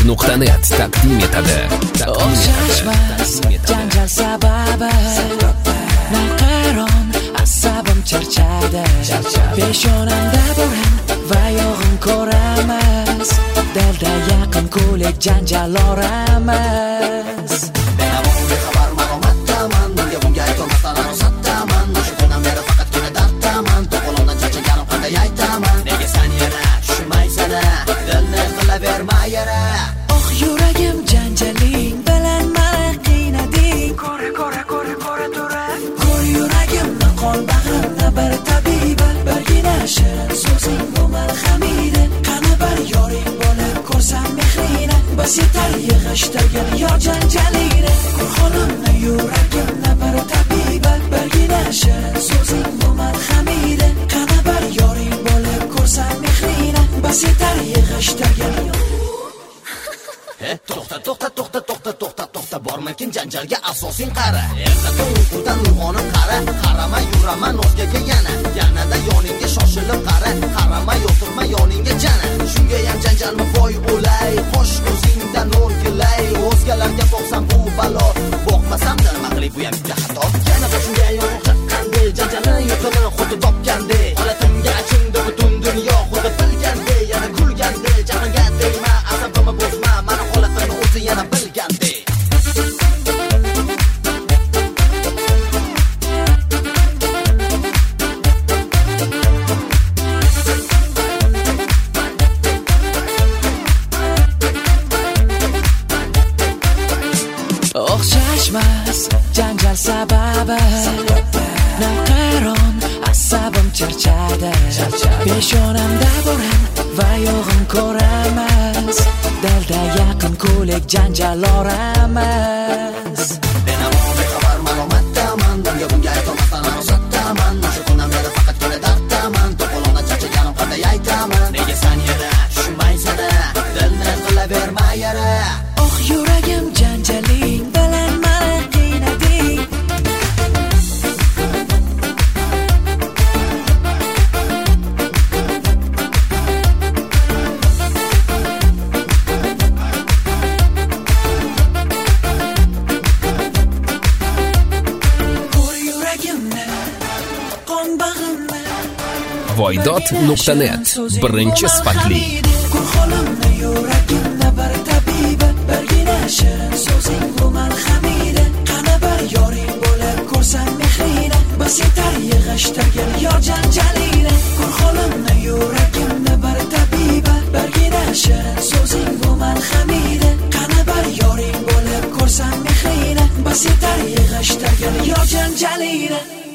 Voydod.net taqdim etadi. O'xshashmas janjal sababi naqaron asabim charchadi. Peshonamda bo'rin va yo'g'im ko'ramiz. Dalda yaqin ko'ylak janjal oramiz. Oh yuragim janjaling bilan meni qiynading. Ko'ra tura. Ko'r yuragimni qon bag'rimni bir tabiba. Birgina shirin so'zing bu marhamida. Qani bir yoring bo'lib ko'rsam mehrini. Bas yetar yig'ishtirgin yor janjalingni. Qo'limni yuragimni bir tabiba. Birgina shirin so'zing bu marhamida. Qani bir yoring bo'lib ko'rsam mehrini. Bas yetar yig'ishtirgin. To'xta bormakin janjalga asosing qara. Erta uyqudan uyg'onib qara. Qarama yuraman o'zgaga yanada yoningga shoshilib qara. Qarama yo'tirma yoningga jana. Shunga ham janjalmi voy o'lay. Qo'sh o'zingdan nur kelay. O'zgalarga boqsam bu balo. Boqmasam nima qilib bu ham bitta xato. Yana shunga yo'q qanday janjalni yo'qini xuddi topgandek. Holatimga achindi butun dunyo xuddi bilgandek. Yana kulgandek, jahonga deyma, asabimni bosma. Mana holatimni o'zi yana bilgandek. O'xshashmas janjal sababi naqaron asabim charchadi. Peshonamda bo'rin va yo'g'im ko'ramiz. Dalda yaqin ko'ylak janjal oramiz. Bunga aytolmasdan ro'satdaman. Shu kundan beri faqatgina darddaman. To'qolona charchaganim qanday aytaman. Nega sen yana tushunmaysan? Dilni qilaverma yara. Oh yuragim janjaling bilan meni qiynading. Voydod.net birinchi sifatli. Qo'limni yuragimni bir tabiba. Birgina shirin so'zing bu marhamida. Qani bir yoring bo'lib ko'rsam mehrini. Bas yetar yig'ishtirgin yor janjalingni. Qo'limni yuragimni bir tabiba. Birgina shirin so'zing bu marhamida. Qani bir yoring bo'lib ko'rsam mehrini. Bas yetar yig'ishtirgin yor janjalingni.